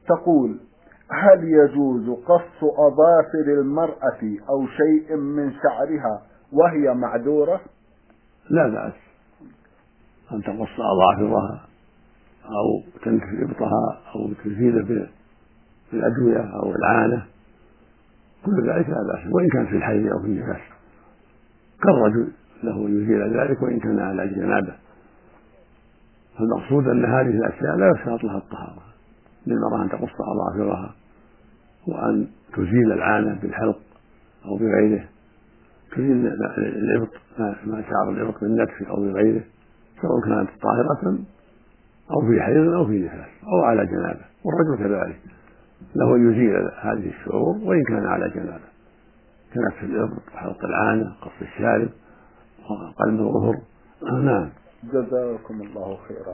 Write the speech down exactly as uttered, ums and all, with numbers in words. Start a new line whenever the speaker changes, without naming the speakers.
تقول: هل يجوز قص أظافر المرأة أو شيء من شعرها وهي معذورة؟
لا بأس أن تقص أظافرها أو تنتف إبطها أو تزيل بالأدوية أو العانة، كل ذلك لا بأس، وإن كان في الحيض أو في النفاس، كالرجل له يزيل ذلك وإن كان على جنابه. فالمقصود أن هذه الأشياء لا يشترط لها الطهارة، للمرأة أن تقص أظافرها وأن تزيل العانة بالحلق أو بغيره، تزيل الإبط ما شعر الإبط بالنتف أو بغيره، سواء كانت طاهرة أو في حيض أو في نفاس أو على جنابه. والرجل كذلك له أن يزيل هذه الشعور وإن كان على جنابه، كنتف الإبط وحلق العانة قص الشارب وقلم الظهر. نعم.
جزاكم الله خيرا.